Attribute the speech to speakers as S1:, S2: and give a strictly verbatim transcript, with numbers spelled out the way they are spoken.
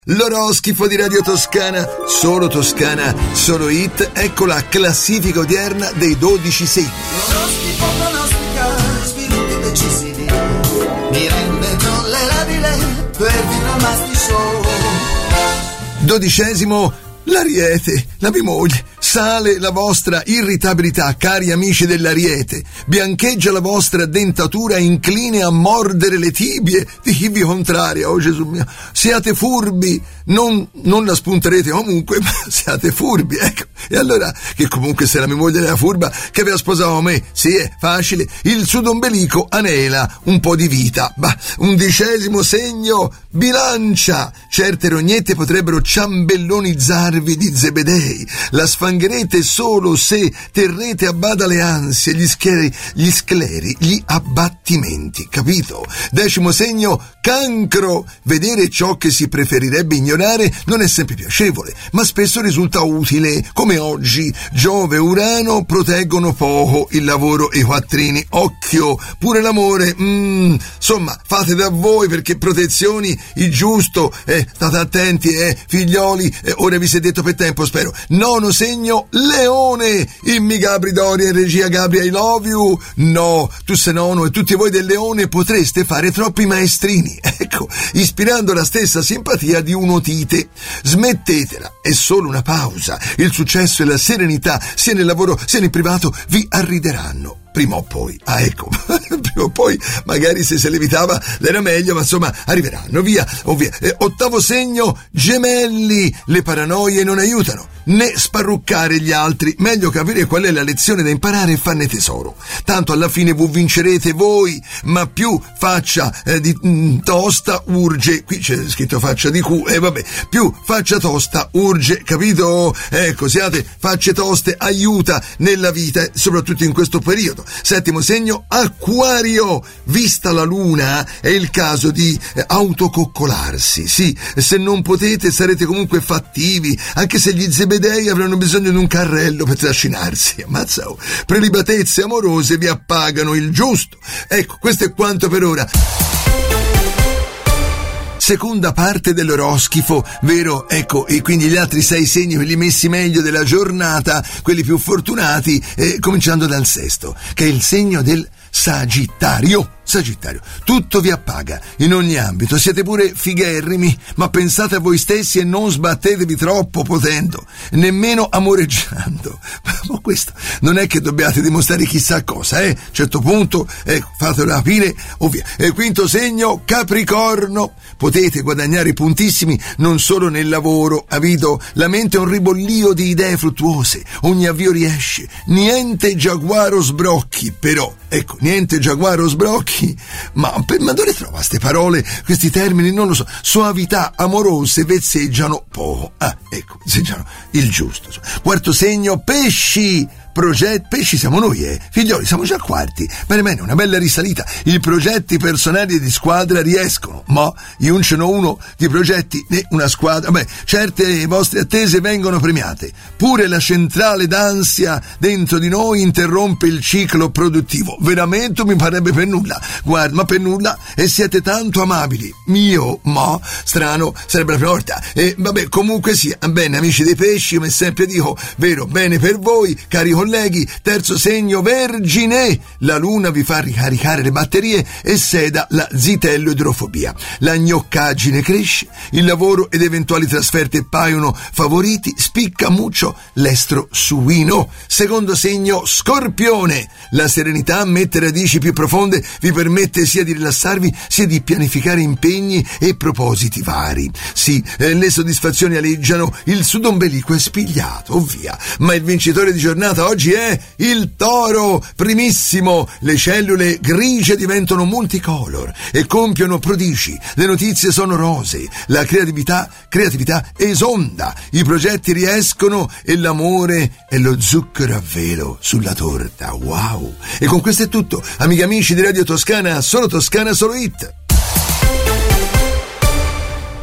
S1: L'oroscofo di Radio Toscana, solo Toscana, solo hit, ecco la classifica odierna dei dodici segni.
S2: L'oroscofo pronostica sviluppi decisivi, mi rende tollerabile per vino al mastiso.
S1: Dodicesimo, l'Ariete, la mia moglie. Sale la vostra irritabilità, cari amici dell'Ariete. Biancheggia la vostra dentatura incline a mordere le tibie di chi vi contraria. Oh Gesù mio, siate furbi, non, non la spunterete comunque, ma siate furbi, ecco. E allora, che comunque se la mia moglie era furba, che aveva sposato me, sì, è facile, il sudombelico anela un po' di vita. Ma undicesimo segno, Bilancia. Certe rognette potrebbero ciambellonizzarvi di Zebedei. La sfangherete solo se terrete a bada le ansie, gli scleri, gli scleri, gli abbattimenti, capito? Decimo segno, Cancro. Vedere ciò che si preferirebbe ignorare non è sempre piacevole, ma spesso risulta utile, come oggi. Giove e Urano proteggono poco il lavoro e i quattrini. Occhio, pure l'amore, mm, insomma, fate da voi, perché protezioni, il giusto, eh, state attenti, eh, figlioli, eh, ora vi siete detto per tempo, spero. Nono segno, Leone. Immi Gabri Doria e regia Gabri, I love you. No, tu sei nono e tutti voi del Leone potreste fare troppi maestrini, ecco, ispirando la stessa simpatia di un'otite. Smettetela, è solo una pausa. Il successo e la serenità, sia nel lavoro sia nel privato, vi arrideranno. Prima o poi, ah ecco, prima o poi, magari se se levitava era meglio, ma insomma arriveranno, via, o via. Eh, ottavo segno, Gemelli. Le paranoie non aiutano, né sparruccare gli altri, meglio capire qual è la lezione da imparare e farne tesoro. Tanto alla fine vi vincerete voi, ma più faccia eh, di mm, tosta urge, qui c'è scritto faccia di cu, e eh, vabbè, più faccia tosta urge, capito? Ecco, siate facce toste, aiuta nella vita, soprattutto in questo periodo. Settimo segno, Acquario. Vista la luna è il caso di eh, autococcolarsi. Sì, se non potete sarete comunque fattivi, anche se gli Zebedei avranno bisogno di un carrello per trascinarsi. Ammazza, oh. Prelibatezze amorose vi appagano il giusto. Ecco, questo è quanto per ora. Seconda parte dell'oroscofo, vero? Ecco, e quindi gli altri sei segni, quelli messi meglio della giornata, quelli più fortunati, eh, cominciando dal sesto, che è il segno del Sagittario. Sagittario, tutto vi appaga in ogni ambito, siete pure figherrimi, ma pensate a voi stessi e non sbattetevi troppo potendo, nemmeno amoreggiando. Ma questo non è che dobbiate dimostrare chissà cosa, eh? A un certo punto, ecco, fatelo capire, ovvio. E quinto segno, Capricorno. Potete guadagnare puntissimi non solo nel lavoro, capito? La mente è un ribollio di idee fruttuose, ogni avvio riesce, niente giaguaro sbrocchi, però, ecco, niente giaguaro sbrocchi. Ma, ma dove trova queste parole, questi termini? Non lo so. Soavità amorose vezzeggiano poco. Ah, ecco, vezzeggiano il giusto. Quarto segno, Pesci. Progetti, pesci siamo noi, eh. Figlioli, siamo già quarti. Per me è una bella risalita. I progetti personali e di squadra riescono, ma io non ce n'ho uno di progetti né una squadra. Beh, certe vostre attese vengono premiate. Pure la centrale d'ansia dentro di noi interrompe il ciclo produttivo. Veramente mi parebbe per nulla. Guarda, ma per nulla, e siete tanto amabili. Mio, ma strano, sarebbe la prima volta. E vabbè, comunque sia, bene, amici dei pesci, come sempre dico, vero, bene per voi, cari colleghi. Terzo segno, Vergine. La luna vi fa ricaricare le batterie e seda la zitello-idrofobia. La gnoccaggine cresce, il lavoro ed eventuali trasferte paiono favoriti, spicca muccio l'estro suino. Secondo segno, Scorpione. La serenità mette radici più profonde, vi permette sia di rilassarvi sia di pianificare impegni e propositi vari. Sì, eh, le soddisfazioni aleggiano, il sudombelico è spigliato, via. Ma il vincitore di giornata oggi è il Toro, primissimo. Le cellule grigie diventano multicolor e compiono prodigi. Le notizie sono rosee, la creatività, creatività esonda, i progetti riescono e l'amore è lo zucchero a velo sulla torta. Wow! E con questo è tutto, amici amici di Radio Toscana, solo Toscana, solo hit.